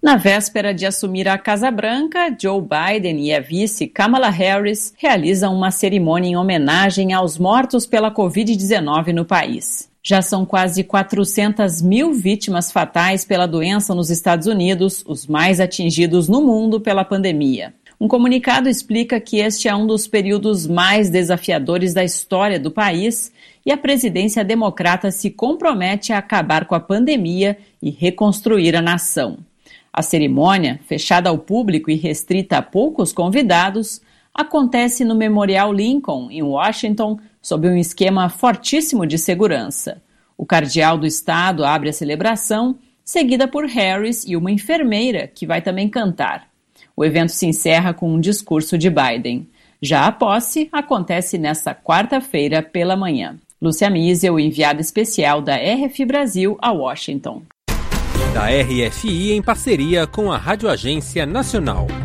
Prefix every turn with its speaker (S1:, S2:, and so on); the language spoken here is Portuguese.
S1: Na véspera de assumir a Casa Branca, Joe Biden e a vice Kamala Harris realizam uma cerimônia em homenagem aos mortos pela Covid-19 no país. Já são quase 400 mil vítimas fatais pela doença nos Estados Unidos, os mais atingidos no mundo pela pandemia. Um comunicado explica que este é um dos períodos mais desafiadores da história do país e a presidência democrata se compromete a acabar com a pandemia e reconstruir a nação. A cerimônia, fechada ao público e restrita a poucos convidados, acontece no Memorial Lincoln, em Washington, sob um esquema fortíssimo de segurança. O cardeal do estado abre a celebração, seguida por Harris e uma enfermeira, que vai também cantar. O evento se encerra com um discurso de Biden. Já a posse acontece nesta quarta-feira pela manhã. Lúcia Miesel, enviada especial da RFI Brasil a Washington.
S2: Da RFI em parceria com a Rádio Agência Nacional.